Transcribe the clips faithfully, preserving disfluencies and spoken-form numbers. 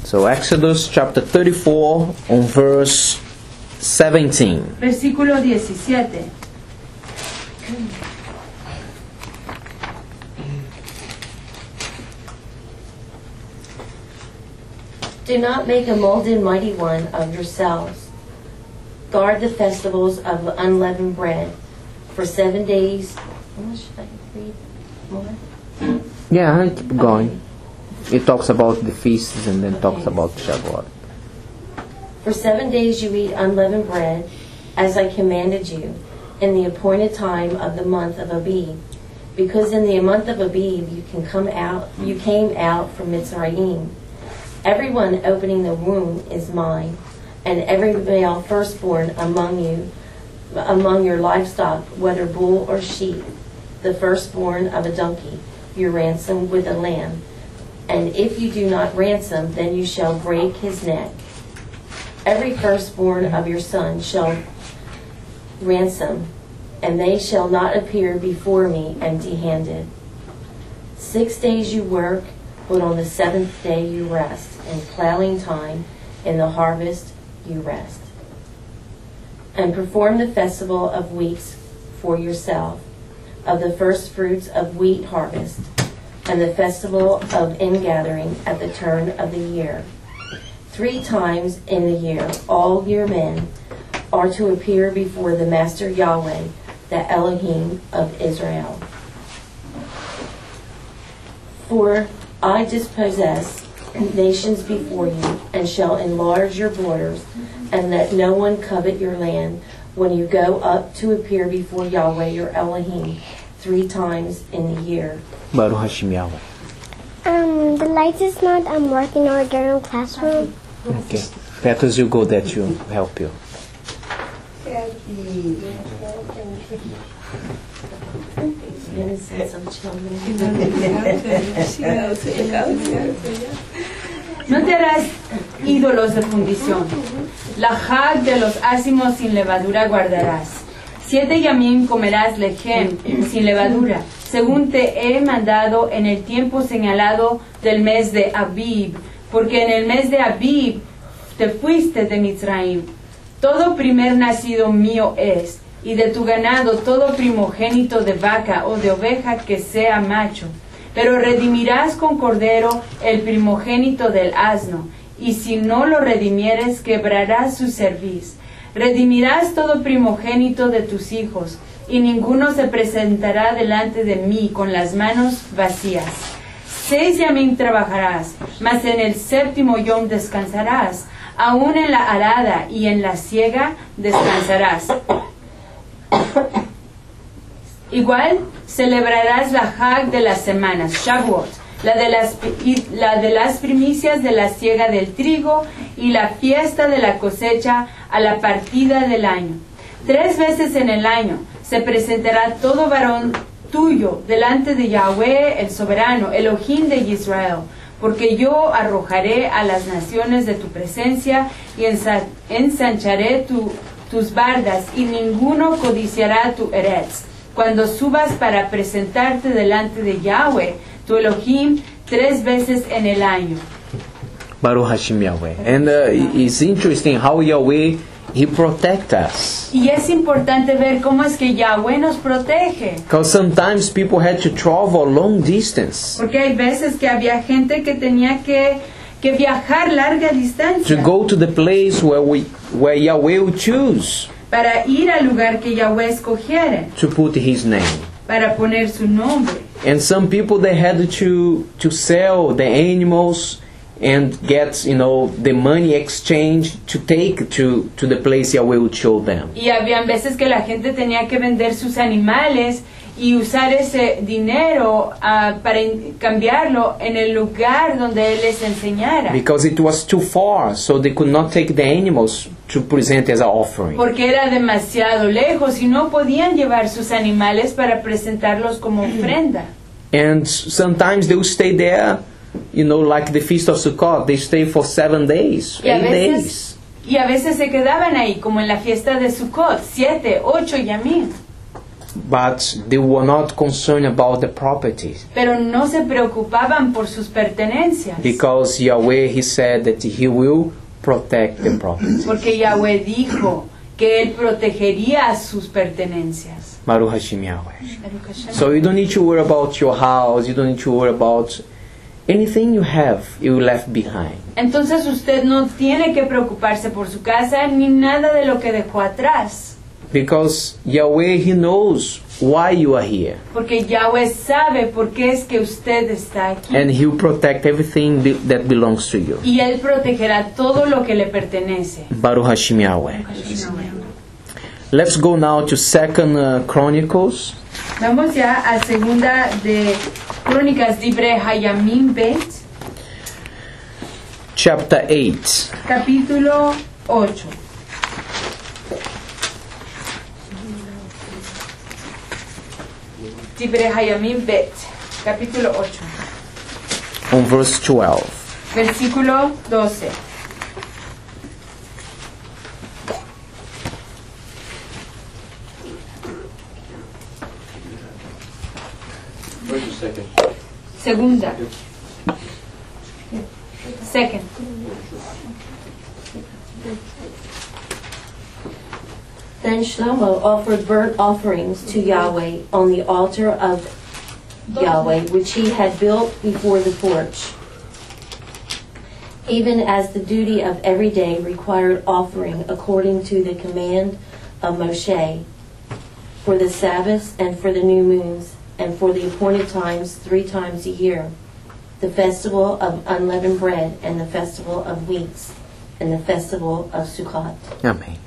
So Exodus chapter thirty-four on verse seventeen. Versículo diecisiete. Do not make a molded mighty one of yourselves. Guard the festivals of unleavened bread for seven days. How much should I read more? Yeah, keep going. It talks about the feasts and then talks about Shavuot. For seven days you eat unleavened bread, as I commanded you, in the appointed time of the month of Abib, because in the month of Abib you can come out. You came out from Mitzrayim. Everyone opening the womb is mine, and every male firstborn among you, among your livestock, whether bull or sheep, the firstborn of a donkey, you ransom with a lamb. And if you do not ransom, then you shall break his neck. Every firstborn of your son shall ransom, and they shall not appear before me empty-handed. Six days you work, but on the seventh day you rest. In plowing time, in the harvest you rest. And perform the festival of weeks for yourself, of the first fruits of wheat harvest, and the festival of ingathering at the turn of the year. Three times in the year all your men are to appear before the Master Yahweh, the Elohim of Israel. For I dispossess nations before you, and shall enlarge your borders, and let no one covet your land, when you go up to appear before Yahweh your Elohim three times in the year. Baruch Hashem Yahweh. Um, the light is not um, working in our general classroom. Okay. Petrus, you go that you help you. No te harás ídolos de fundición. La Hag de los ácimos sin levadura guardarás. Siete yamim comerás lejem sin levadura, según te he mandado en el tiempo señalado del mes de Abib, porque en el mes de Abib te fuiste de Mitzrayim. Todo primer nacido mío es, y de tu ganado todo primogénito de vaca o de oveja que sea macho. Pero redimirás con cordero el primogénito del asno, y si no lo redimieres, quebrarás su cerviz. Redimirás todo primogénito de tus hijos, y ninguno se presentará delante de mí con las manos vacías. Seis yamim trabajarás, mas en el séptimo yom descansarás. Aún en la arada y en la siega descansarás. Igual celebrarás la Hag de las semanas, Shavuot, la de las, la de las primicias de la siega del trigo y la fiesta de la cosecha a la partida del año. Tres veces en el año se presentará todo varón tuyo delante de Yahweh el soberano, Elohim de Israel, porque yo arrojaré a las naciones de tu presencia y ensancharé tu, tus bardas, y ninguno codiciará tu eretz, cuando subas para presentarte delante de Yahweh, tu Elohim, tres veces en el año. Baruch Hashem Yahweh. And uh, it's interesting how Yahweh, He protects us. Y es importante ver cómo es que Yahweh nos protege. Because sometimes people had to travel a long distance. Porque hay veces que había gente que tenía que, que viajar larga distancia. To go to the place where we, where Yahweh would choose. Para ir al lugar que Yahweh escogiera. To put His name. Para poner su nombre. And some people, they had to to sell the animals and get, you know, the money exchange to take to, to the place Yahweh would show them. Y habían veces que la gente tenía que vender sus animales y usar ese dinero uh, para cambiarlo en el lugar donde Él les enseñara. Because it was too far, so they could not take the animals to present as an offering. Porque era demasiado lejos y no podían llevar sus animales para presentarlos como ofrenda. And sometimes they would stay there, you know, like the Feast of Sukkot, they stay for seven days, y a eight veces, days. Y a veces se quedaban ahí, como en la fiesta de Sukkot, siete, ocho yamim. but they were not concerned about the properties. pero no se preocupaban por sus pertenencias. Because Yahweh, He said that He will protect the property. Porque Yahweh dijo que Él protegería sus pertenencias. Baruch Hashem Yahweh. So you don't need to worry about your house, you don't need to worry about anything you have, you left behind. Entonces usted no tiene que preocuparse por su casa ni nada de lo que dejó atrás. Because Yahweh, He knows why you are here. Porque Yahweh sabe por qué es que usted está aquí. And He will protect everything be- that belongs to you. Y Él protegerá todo lo que le pertenece. Baruch Hashem Yahweh. Let's go now to Second uh, Chronicles, Vamos ya a segunda de Crónicas Dibre Hayamim Bet, chapter eight. capítulo ocho. Dibre Hayamim Bet, capítulo ocho, On verse twelve. versículo doce. Segunda. Second. Then Shlomo offered burnt offerings to Yahweh on the altar of Yahweh, which he had built before the porch, even as the duty of every day required offering according to the command of Moshe, for the Sabbaths and for the new moons, and for the appointed times three times a year, the festival of unleavened bread, and the festival of weeks, and the festival of Sukkot. Amén.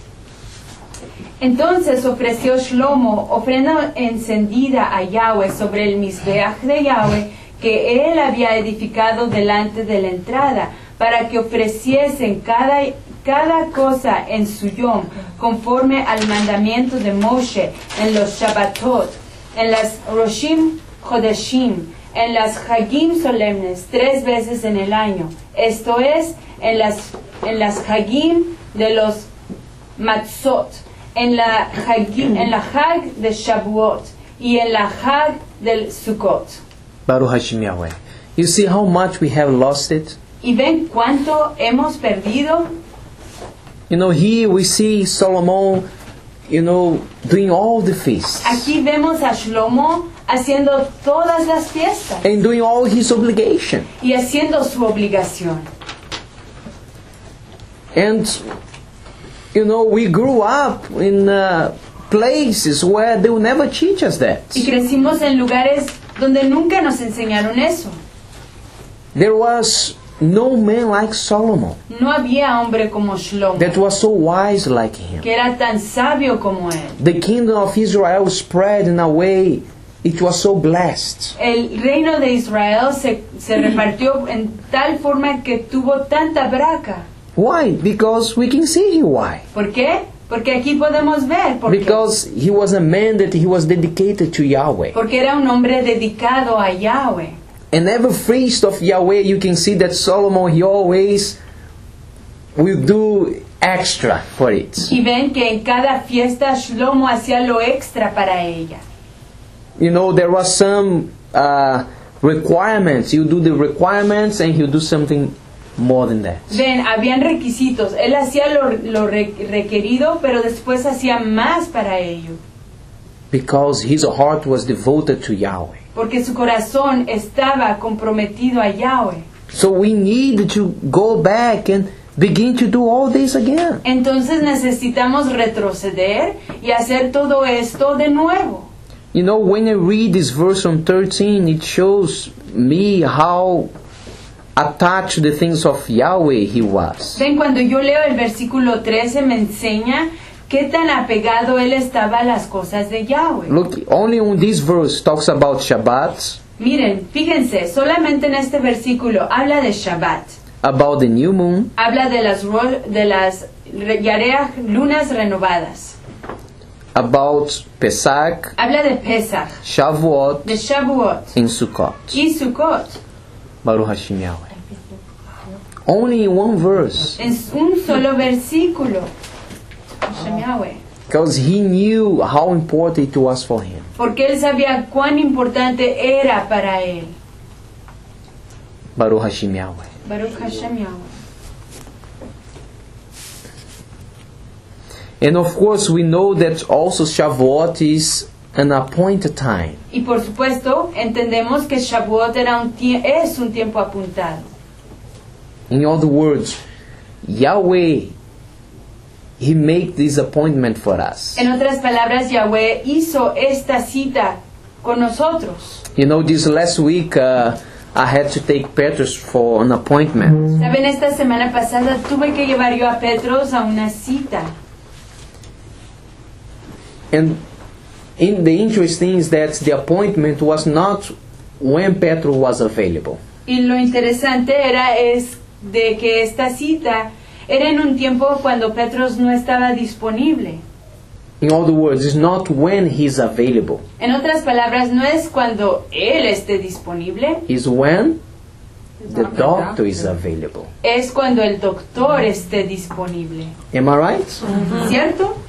Entonces ofreció Shlomo ofrenda encendida a Yahweh sobre el Mizbeach de Yahweh que él había edificado delante de la entrada, para que ofreciesen cada, cada cosa en su yom, conforme al mandamiento de Moshe, en los Shabbatot, en las Roshim Chodeshim, en las Hagim solemnes, tres veces en el año, esto es, en las, en las Hagim de los Matzot, en la Hagim, en la Hag de Shavuot y en la Hag del Sukkot. Baruch Hashem Yahweh. You see how much we have lost it? ¿Y ven cuánto hemos perdido? You know, here we see Solomon, you know, doing all the feasts. Aquí vemos a Shlomo haciendo todas las fiestas And doing all his obligation. y haciendo su obligación. And, you know, we grew up in uh, places where they will never teach us that. Y crecimos en lugares donde nunca nos enseñaron eso. There was no man like Solomon No había hombre como Shlomo, that was so wise like him. que era tan sabio como él. The kingdom of Israel spread in a way it was so blessed. El reino de Israel se, se repartió en tal forma que tuvo tanta braca. Why? Because we can see here why. ¿Por qué? Porque aquí podemos ver por qué. Because he was a man that he was dedicated to Yahweh. Porque era un hombre dedicado a Yahweh. And every feast of Yahweh, you can see that Solomon, he always will do extra for it. Y ven que en cada fiesta Shlomo hacía lo extra para ella. You know, there was some uh, requirements. You do the requirements and he'll do something more than that. Ven, habían requisitos. Él hacía lo, lo re- requerido, pero después hacía más para ello. Because his heart was devoted to Yahweh. Porque su corazón estaba comprometido a Yahweh. So we need to go back and begin to do all this again. Entonces necesitamos retroceder y hacer todo esto de nuevo. You know, when I read this verse from thirteen, it shows me how attached to the things of Yahweh he was. Ven, cuando yo leo el versículo trece me enseña qué tan apegado él estaba a las cosas de Yahweh. Look, only on this verse talks about Shabbat, Miren, fíjense, solamente en este versículo habla de Shabbat, about the new moon, habla de las, ro- de las re- yareas, lunas renovadas, about Pesach, habla de Pesach, Shavuot, de Shavuot and Sukkot. y Sukkot, Baruch Hashem Yahweh. Only in one verse. en un solo versículo. Hashem Yahweh. Because he knew how important it was for him. Porque él sabía cuán importante era para él. Baruch Hashem Yahweh. Baruch Hashem Yahweh. And of course we know that also Shavuot is an appointed time. Y por supuesto, entendemos que Shavuot era un tie- es un tiempo apuntado. In other words, Yahweh, He made this appointment for us. En otras palabras, Yahweh hizo esta cita con nosotros. You know, this last week uh, I had to take Petrus for an appointment. Saben, esta semana pasada tuve que llevar yo a Petros a una cita. And in the interesting is that the appointment was not when Petrus was available. Y lo interesante era es de que esta cita era en un tiempo cuando Petros no estaba disponible. In other words, it's not when he's available. En otras palabras, no es cuando él esté disponible, It's when the doctor is available. es cuando el doctor esté disponible. Am I right? ¿Cierto?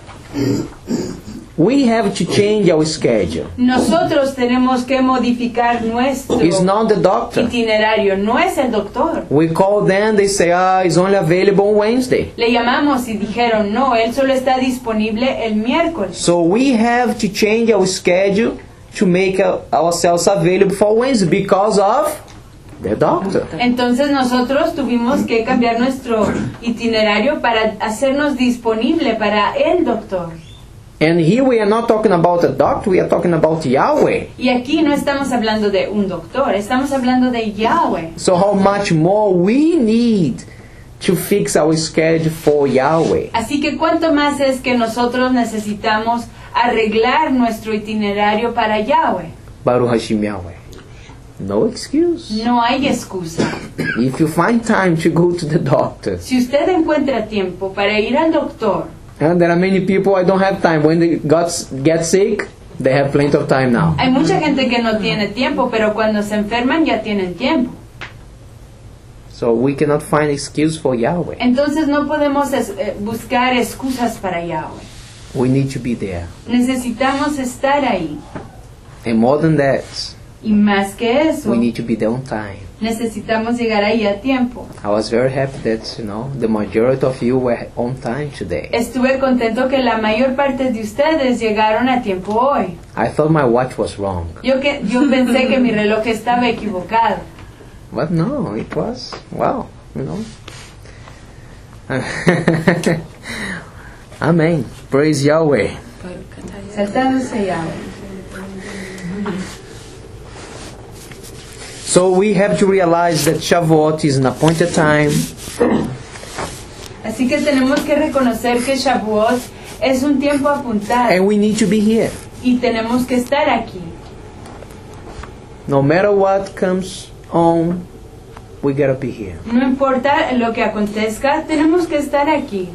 We have to change our schedule. Nosotros tenemos que modificar nuestro It's not the doctor. itinerario, no es el doctor. We call them, they say, ah, it's only available on Wednesday. Le llamamos y dijeron, no, él solo está disponible el miércoles. So we have to change our schedule to make uh, ourselves available for Wednesday because of the doctor. Entonces nosotros tuvimos que cambiar nuestro itinerario para hacernos disponible para el doctor. And here we are not talking about a doctor, we are talking about Yahweh. Y aquí no estamos hablando de un doctor, estamos hablando de Yahweh. So how much more we need to fix our schedule for Yahweh. Así que cuánto más es que nosotros necesitamos arreglar nuestro itinerario para Yahweh. Baruch Hashem Yahweh. No excuse. No hay excusa. If you find time to go to the doctor, Si usted encuentra tiempo para ir al doctor, and there are many people I don't have time. When they got, get sick, they have plenty of time now. hay mucha gente que no tiene tiempo, pero cuando se enferman ya tienen tiempo. So we cannot find excuse for Yahweh. Entonces no podemos es- eh, buscar excusas para Yahweh. We need to be there. Necesitamos estar ahí. And more than that, Y más que eso, we need to be there on time. necesitamos llegar ahí a tiempo. I was very happy that, you know, the majority of you were on time today. Estuve contento que la mayor parte de ustedes llegaron a tiempo hoy. I thought my watch was wrong. Yo, que, yo pensé que mi reloj estaba equivocado. But no, it was, wow, you know. Amen. Praise Yahweh. Exaltado sea Yahweh. So we have to realize that Shavuot is an appointed time. Así que tenemos que reconocer que Shavuot es un tiempo apuntado And we need to be here. y tenemos que estar aquí. No matter what comes on, we gotta be here. No importa lo que acontezca, tenemos que estar aquí.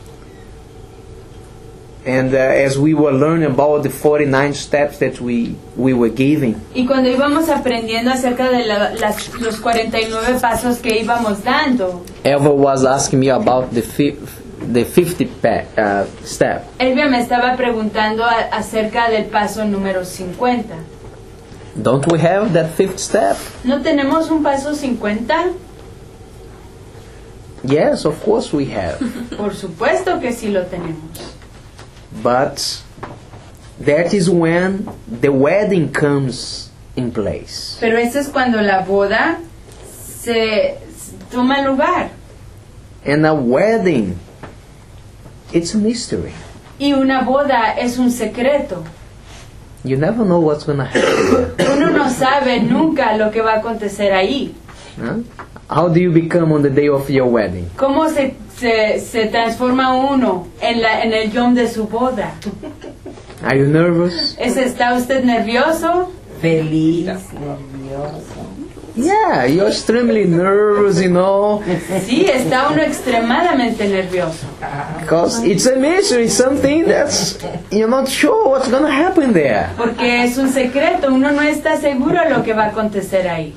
And uh, as we were learning about the forty-nine steps that we, we were giving, Y cuando íbamos aprendiendo acerca de la- las, los cuarenta y nueve pasos que íbamos dando, Eva was asking me about the fi- the fifty pa- uh, step. Elvia me estaba preguntando a- acerca del paso número cincuenta. Don't we have that fifth step? ¿No tenemos un paso cincuenta? Yes, of course we have. Por supuesto que sí lo tenemos. But that is when the wedding comes in place. Pero eso es cuando la boda se se toma lugar. And a wedding, it's a mystery. Y una boda es un secreto. You never know what's going to happen. Uno no sabe nunca lo que va a acontecer ahí. Huh? How do you become on the day of your wedding? ¿Cómo se, se, se transforma uno en, la, en el yom de su boda? Are you nervous? ¿Es, ¿Está usted nervioso? Feliz, nervioso. Yeah, you're extremely nervous, you know, Sí, está uno extremadamente nervioso. because it's a mystery, something that's, you're not sure what's going to happen there. Porque es un secreto, uno no está seguro de lo que va a acontecer ahí.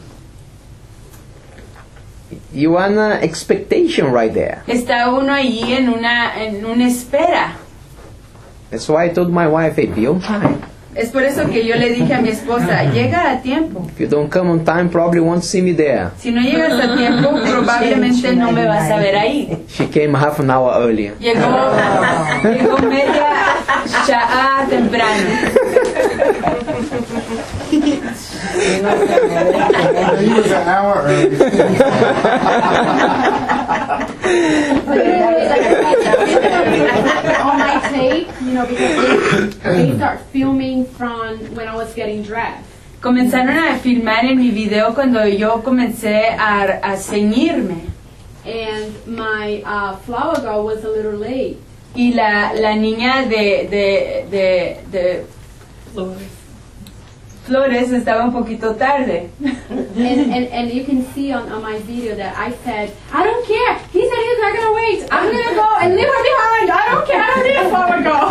You want an expectation right there. Está uno ahí en una, en una espera. That's why I told my wife, hey, be on time. Es por eso que yo le dije a mi esposa, llega a tiempo. If you don't come on time, probably won't see me there. Si no llegas a tiempo, probablemente no me vas a ver ahí. She came half an hour earlier. Llegó, llegó media sha'a temprano. He was an hour early. On my tape, you know, because they, they start filming from when I was getting dressed. Comenzaron a filmar en mi video cuando yo comencé a, a ceñirme. And my uh, flower girl was a little late. Y la, la niña de, de, de, de Flores estaba un poquito tarde. and, and, and you can see on, on my video that I said, I don't care. He said he's not going to wait. I'm going to go and leave her behind. I don't care. I don't need a flower girl.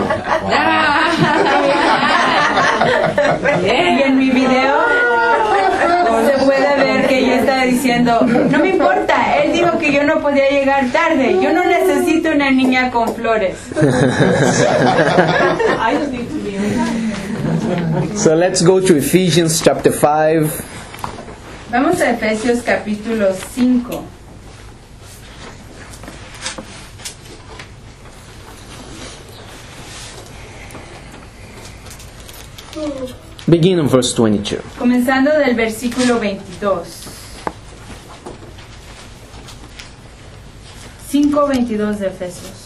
Y en mi video se puede ver que ella estaba diciendo, no me importa, él dijo que yo no podía llegar tarde. Yo no necesito una niña con flores. I just need to be on time. So let's go to Ephesians chapter five. Vamos a Efesios capítulo cinco. Begin on verse twenty-two. Comenzando del versículo veintidós. cinco veintidós de Efesios.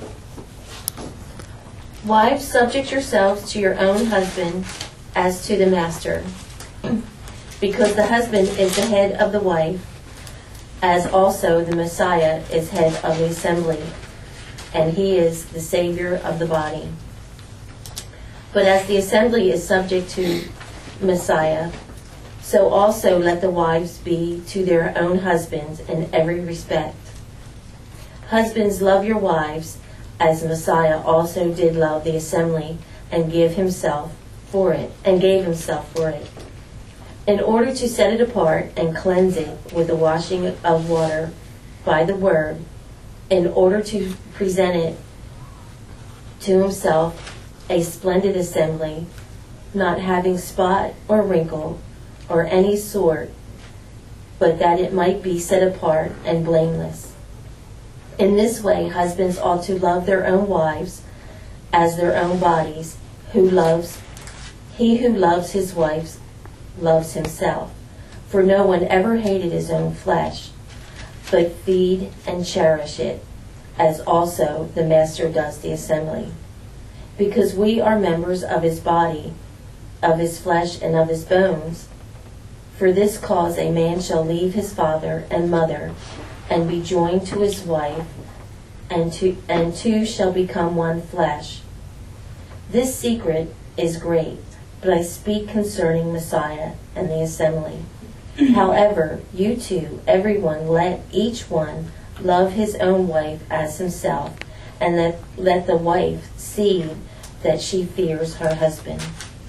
Wives, subject yourselves to your own husband as to the master, because the husband is the head of the wife, as also the Messiah is head of the assembly, and he is the Savior of the body. But as the assembly is subject to Messiah, so also let the wives be to their own husbands in every respect. Husbands, love your wives, as Messiah also did love the assembly and give himself for it, and gave himself for it, in order to set it apart and cleanse it with the washing of water by the word, in order to present it to himself a splendid assembly, not having spot or wrinkle or any sort, but that it might be set apart and blameless. In this way, husbands ought to love their own wives as their own bodies. Who loves, he who loves his wife loves himself. For no one ever hated his own flesh, but feed and cherish it, as also the master does the assembly. Because we are members of his body, of his flesh and of his bones. For this cause a man shall leave his father and mother, and be joined to his wife, and two, and two shall become one flesh. This secret is great, but I speak concerning Messiah and the assembly. However, you two, everyone, let each one love his own wife as himself, and let, let the wife see that she fears her husband.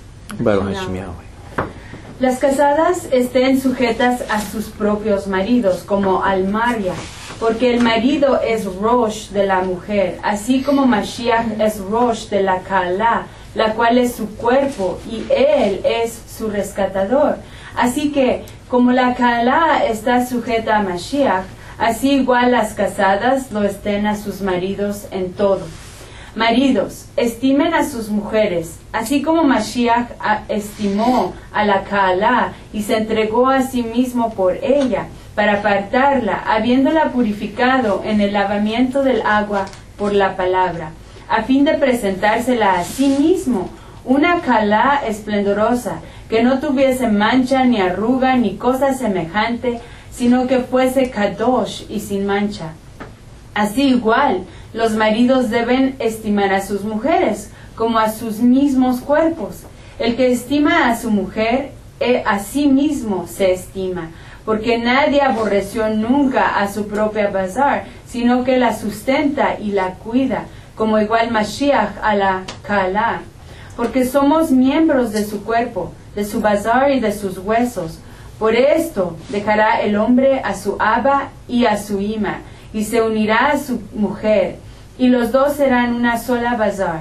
Las casadas estén sujetas a sus propios maridos, como al María, porque el marido es Rosh de la mujer, así como Mashiach es Rosh de la Kala, la cual es su cuerpo, y él es su rescatador. Así que, como la Kala está sujeta a Mashiach, así igual las casadas lo estén a sus maridos en todo. Maridos, estimen a sus mujeres, así como Mashiach estimó a la Ka'alá y se entregó a sí mismo por ella, para apartarla, habiéndola purificado en el lavamiento del agua por la palabra, a fin de presentársela a sí mismo, una Ka'alá esplendorosa, que no tuviese mancha ni arruga ni cosa semejante, sino que fuese kadosh y sin mancha. Así igual, los maridos deben estimar a sus mujeres como a sus mismos cuerpos. El que estima a su mujer, a sí mismo se estima, porque nadie aborreció nunca a su propia bazar, sino que la sustenta y la cuida, como igual Mashiach a la Ka'alá. Porque somos miembros de su cuerpo, de su bazar y de sus huesos. Por esto dejará el hombre a su Abba y a su Ima, y se unirá a su mujer, y los dos serán una sola bazar.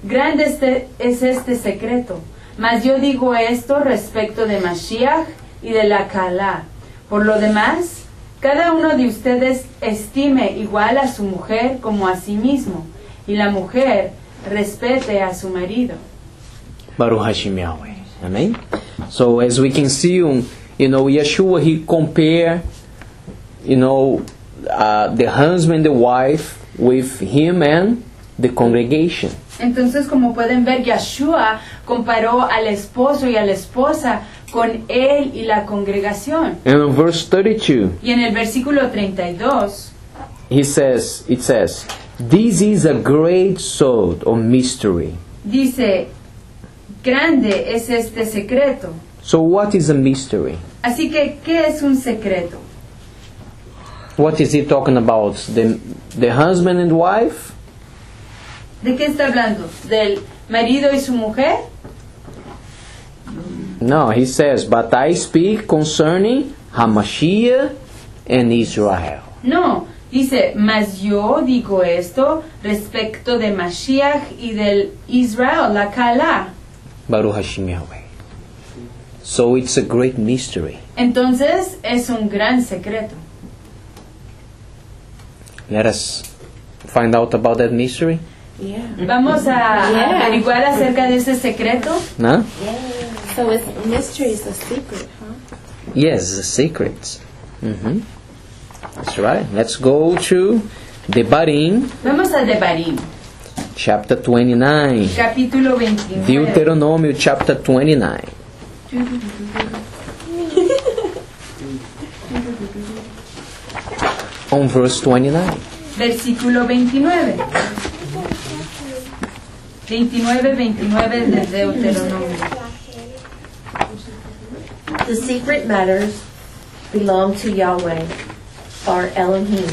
Grande este, es este secreto, mas yo digo esto respecto de Mashiach y de la Kalá. Por lo demás, cada uno de ustedes estime igual a su mujer como a sí mismo, y la mujer respete a su marido. Baruch Hashem Yahweh. Amen. So as we can see, um, you know, Yeshua, he compare, you know, uh, the husband and the wife with him and the congregation. Entonces, como pueden ver, Yeshua comparó al esposo y a la esposa con él y la congregación. And in verse thirty-two, Y en el versículo treinta y dos, he says, it says, this is a great sort of mystery. dice, grande es este secreto. So what is a mystery? Así que, ¿qué es un secreto? What is he talking about? The, the husband and wife? ¿De qué está hablando? ¿Del marido y su mujer? No, he says, but I speak concerning Hamashiach and Israel. No, dice, mas yo digo esto respecto de Mashiach y del Israel, la Kalá. Baruch Hashem Yahweh. So it's a great mystery. Entonces, es un gran secreto. Let us find out about that mystery. Yeah. Vamos a averiguar acerca de ese secreto. No? So it's mystery is a secret, huh? Yes, the secrets. hmm That's right. Let's go to Devarim, Vamos a Devarim, chapter twenty-nine. capítulo veintinueve. Deuteronomio, chapter twenty-nine. On verse twenty-nine. Versículo veintinueve. veintinueve, veintinueve de Deuteronomio. The secret matters belong to Yahweh, our Elohim.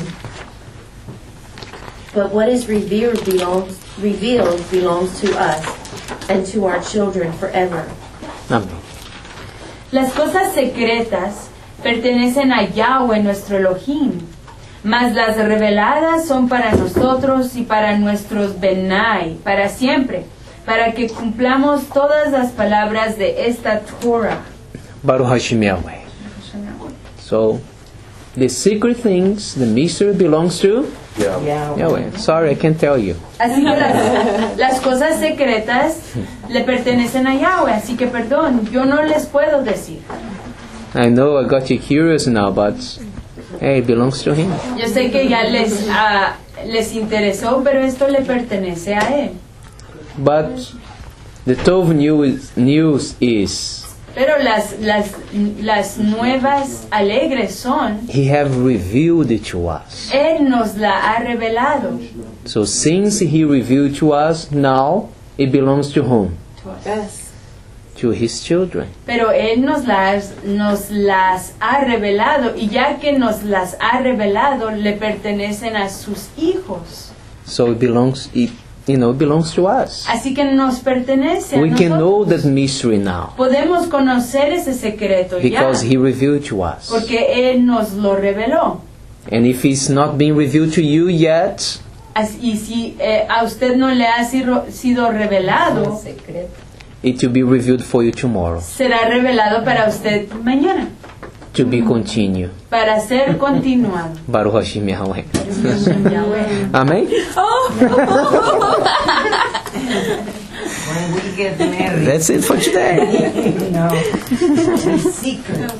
But what is revealed belongs, revealed belongs to us and to our children forever. Amen. Las cosas secretas pertenecen a Yahweh nuestro Elohim, mas las reveladas son para nosotros y para nuestros Benai, para siempre, para que cumplamos todas las palabras de esta Torah. Baruch Hashem Yahweh. So, the secret things, the mystery belongs to Yeah. Yahweh. Sorry, I can't tell you. Así que las, las cosas secretas le pertenecen a Yahweh, así que perdón, yo no les puedo decir. I know I got you curious now, but hey, it belongs to Him. Yo sé que ya les, ah, les interesó, pero esto le pertenece a Él. But the Tov news, news is Pero las, las, las nuevas alegres son, He have revealed it to us. Él nos la ha revelado. So since He revealed to us, now it belongs to whom? Yes. To His children. Pero Él nos las, nos las ha revelado, y ya que nos las ha revelado, le pertenecen a sus hijos. So it belongs, it, you know, it belongs to us. Así que nos pertenece a We can know nosotros. that mystery now Podemos conocer ese secreto ya, because He revealed to us. porque Él nos lo reveló. And if it's not been revealed to you yet, As- Y si eh, a usted no le ha sido, sido revelado, it will be revealed for you tomorrow. será revelado para usted mañana, To be continued. para ser continuado. Baruch Hashem Yahweh. Yahweh. Amen. When we get married, That's it for today. no, secret.